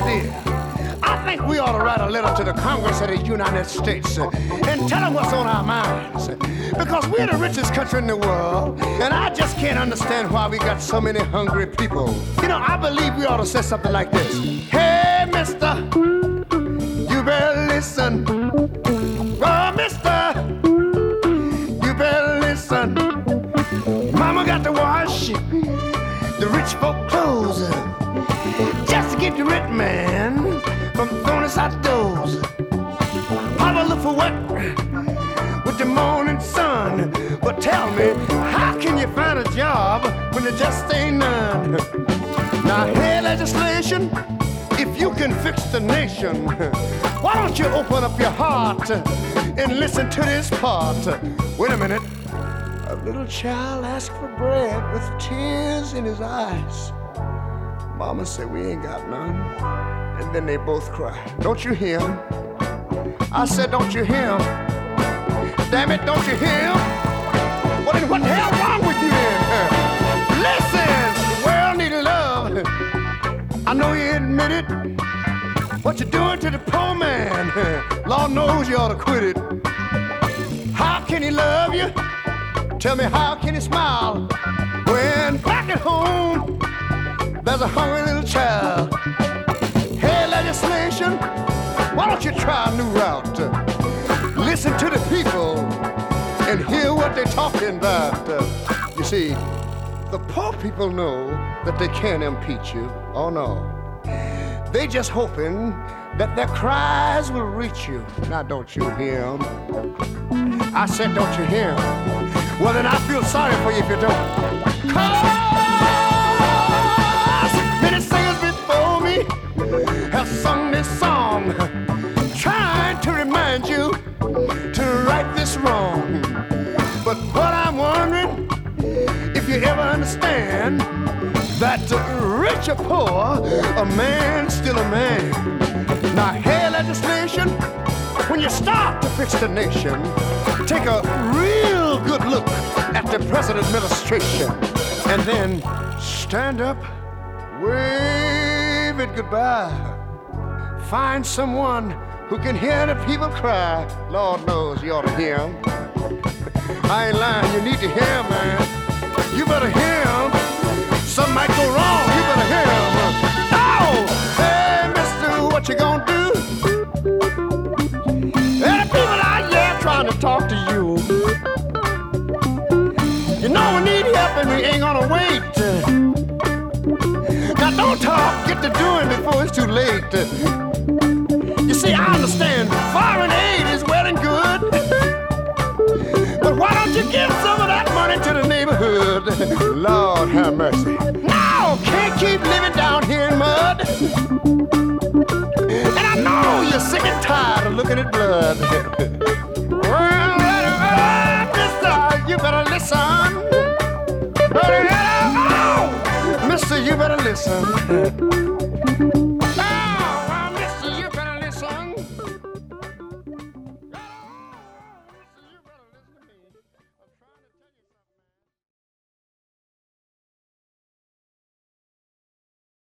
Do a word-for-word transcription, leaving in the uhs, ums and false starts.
dear, I think we ought to write a letter to the Congress of the United States uh, and tell them what's on our minds. Because we're the richest country in the world, and I just can't understand why we got so many hungry people. You know, I believe we ought to say something like this. Hey, mister, you better listen. Oh, mister, you better listen. Mama got to wash the rich folk clothes just to get the rich man from throwing us out the doors. Papa look for what with the morning sun, but tell me, how can you find a job when there just ain't none? Now, hey, legislation, if you can fix the nation, why don't you open up your heart and listen to this part? Wait a minute. A little child asked for bread with tears in his eyes. Mama said, we ain't got none. And then they both cried. Don't you hear him? I said, don't you hear him? Damn it, don't you hear him? Well, then what the hell wrong with you then? Listen, the world needs love. I know you admit it. What you doing to the poor man? Lord knows you ought to quit it. How can he love you? Tell me, how can he smile when back at home there's a hungry little child? Hey, legislation, why don't you try a new route? Listen to the people and hear what they're talking about. You see, the poor people know that they can't impeach you. Oh, no. They just hoping that their cries will reach you. Now, don't you hear them? I said, don't you hear them? Well, then I feel sorry for you if you don't. Cause many singers before me have sung this song, trying to remind you to right this wrong. But what I'm wondering, if you ever understand that rich or poor, a man's still a man. Now, hey, legislation, when you start to fix the nation, take a real good look at the present administration and then stand up, wave it goodbye. Find someone who can hear the people cry. Lord knows you ought to hear them. I ain't lying, you need to hear them, man. You better hear them. Something might go wrong, you better hear them. Oh, hey, mister, what you gonna do? There are people out here trying to talk to you. You know we need help and we ain't gonna wait. Now don't talk, get to doing before it's too late. You see, I understand foreign aid is well and good, but why don't you give some of that money to the neighborhood? Lord have mercy. No, can't keep living down here in mud. And I know you're sick and tired of looking at blood. Well, mister, you better listen. Oh, mister, you better listen.